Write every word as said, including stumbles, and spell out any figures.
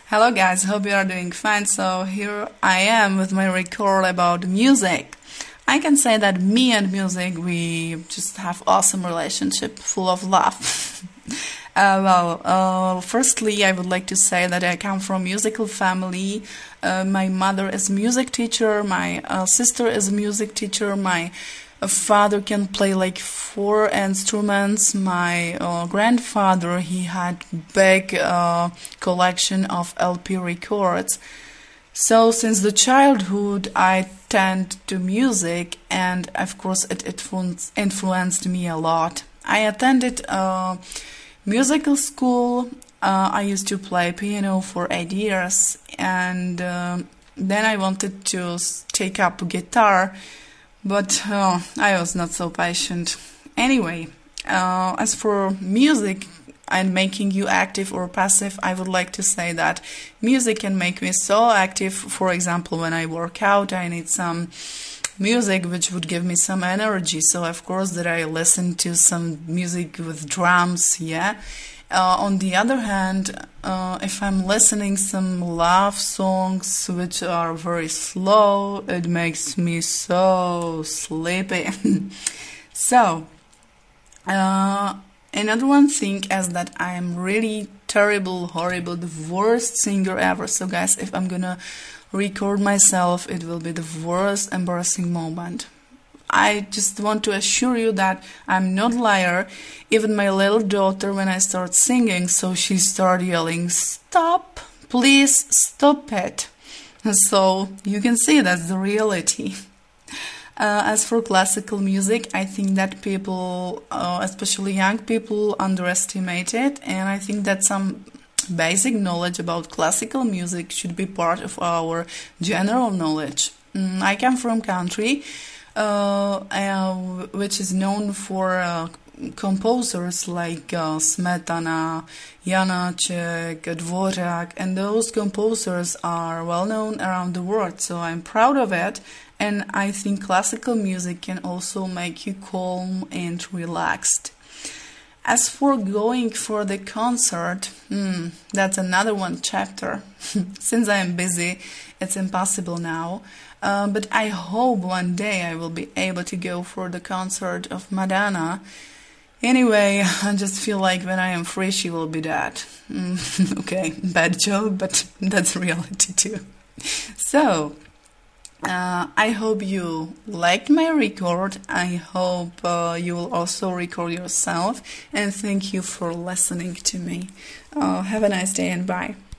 Hello guys, hope you are doing fine. So here I am with my record about music. I can say that me and music, we just have awesome relationship, full of love. uh, well, uh, firstly, I would like to say that I come from a musical family. Uh, my mother is a music teacher, my uh, sister is a music teacher, my uh, father can play like four instruments. My uh, grandfather, he had big uh, collection of L P records. So since the childhood, I tend to music, and of course it, it influenced me a lot. I attended a musical school. Uh, I used to play piano for eight years, and uh, then I wanted to take up guitar, but uh, I was not so patient. Anyway, uh, as for music and making you active or passive, I would like to say that music can make me so active. For example, when I work out, I need some music which would give me some energy. So of course that I listen to some music with drums, yeah. Uh, on the other hand, uh, if I'm listening some love songs which are very slow, it makes me so sleepy. so, uh, Another one thing is that I am really terrible, horrible, the worst singer ever. So guys, if I'm gonna record myself, it will be the worst embarrassing moment. I just want to assure you that I'm not a liar. Even my little daughter, when I start singing, so she started yelling, "Stop, please stop it." So you can see that's the reality. Uh, as for classical music, I think that people, uh, especially young people, underestimate it, and I think that some basic knowledge about classical music should be part of our general knowledge. Mm, I come from a country uh, uh, which is known for uh, composers like uh, Smetana, Janáček, Dvořák, and those composers are well known around the world, so I'm proud of it. And I think classical music can also make you calm and relaxed. As for going for the concert, hmm, that's another one chapter. Since I am busy, it's impossible now. Uh, but I hope one day I will be able to go for the concert of Madonna. Anyway, I just feel like when I am free, she will be dead. Mm, okay, bad joke, but that's reality too. So, Uh, I hope you liked my record. I hope uh, you will also record yourself. And thank you for listening to me. Uh, have a nice day and bye.